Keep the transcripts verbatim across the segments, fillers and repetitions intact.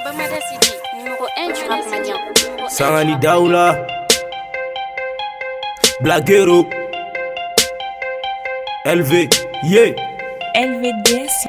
Bamada Sidi, numéro un du rap malien. Sangani Daoula, Blaguero, L V, yeah. L V D S.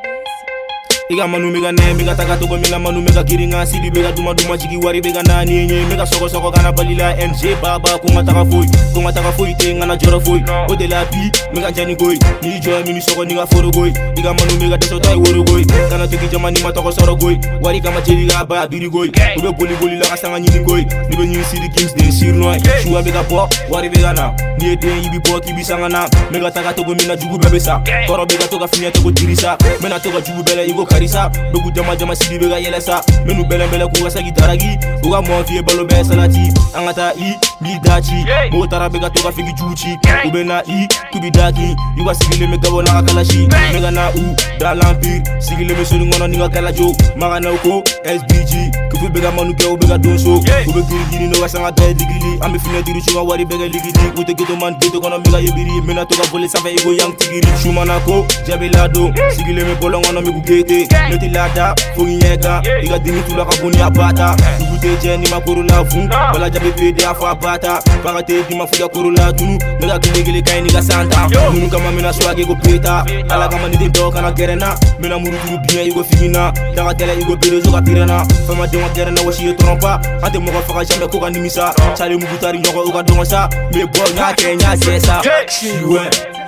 Iga manu mega ne mega taka togo mina manu mega giringa sidi mega duma duma jigi wari mega na ni nye mega soko soko kana balila M J baba ko mata ka foi ko mata ka foi te ngana joro foi o de la pi mega jani goy ni jo mini soko ni ga foro goy iga manu mega de so tay woro goy kana to ki jamani mata ko soro goy wari kama jeli ga ba biri goy o be boli boli la kasanga ni goy ni be ni sidi kings de sir noy shuwa mega bo wari mega na ni de yibi bo ki bisanga na mega taka togo mina jugu bebe sa koro mega to ga finya to go dirisa mena to ga jugu bele igo karisa dogu jama jama sidi bega yelesa menu bele bele ku wasa gitaragi uga mo fie balo be salati angata i mi dachi mo tara bega to ga figi juchi ubena i kubidagi yuga sigile me gabo na kalashi mega na u da l'empire sigile me sonu ngono ninga kala jo maga na ko S B G kufu bega manu ke bega donso ube giri giri no wasanga ta digili ambe fine diri chuma wari bega ligidi ute geto man geto kono mega yebiri mena to ga vole safa ego yang tigiri chuma na ko jabelado sigile me bolo ngono mi gugete neti lada fongi nyeka iga dimi tula ka boni abata ugute jeni makuru la fun bala jabe pede afa bata bagate dima fuja kuru la tunu mega gele kay ni ga santa munu kama mena swage go peta ala kama ni do kana gerena mena muru turu bien igo figina daga tele igo pere zo ka pirena fama de gerena washi trompa ante mo ko faka jambe ko kanimisa chale mu gutari nyoko uga donga sa me bo nya kenya sesa shiwe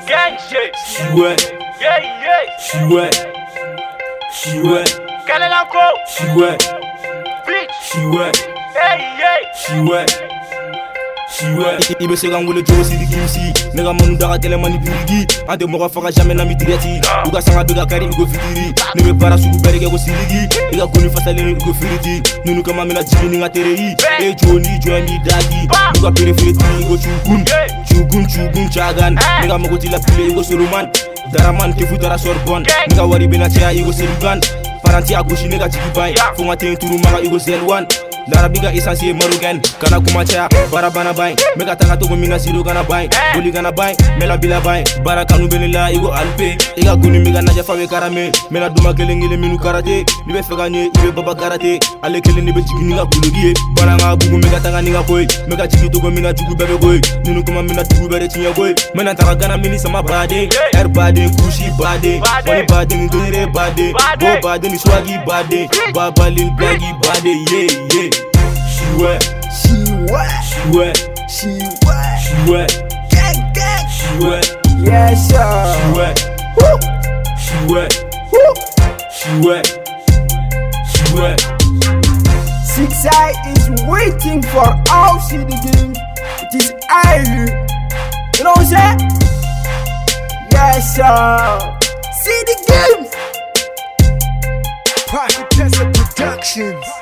shiwe shiwe shiwe Quelle est la co? shiwe shiwe shiwe shiwe ibe se gangule jo sidi kimsi mega manu daga tele mani birigi ante mo ko faka jamais na mitireti uga sanga bega kari igo fitiri ne me para sugu berege go siligi iga koni fasale igo firiti nunu kama mina jini nga terei e joni joni dagi uga perifeti igo chugun chugun chugun chagan mega mo ko tila pile igo soluman daraman ke futara sorbon mega wari bena tia igo seligan paranti agushi nega tiki bay funga ten turu maga igo zelwan larabiga essentiel marugen kana kumacha barabana bay mega taka to mina sido kana bay boli kana bay mela bila bay barakanu benila igo alpe iga guni mega naja fawe karame mela duma gelengele minu karate nibe feganye ibe baba karate ale kele nibe jigini nga bulugie baranga bugu mega taka ninga boy mega jigi to mina jugu bebe boy nunu kuma mina jugu bere tinya boy mena taka gana mini sama bade er bade kushi bade wani bade ngere bade go bade ni swagi bade baba lil blagi bade yeah yeah shiwe shiwe shiwe shiwe shiwe gang gang shiwe yes sir shiwe woo shiwe woo shiwe shiwe Six I is waiting for all city games. It is I. You know what I'm saying? Yes sir. City games. Pocket Tesla Productions.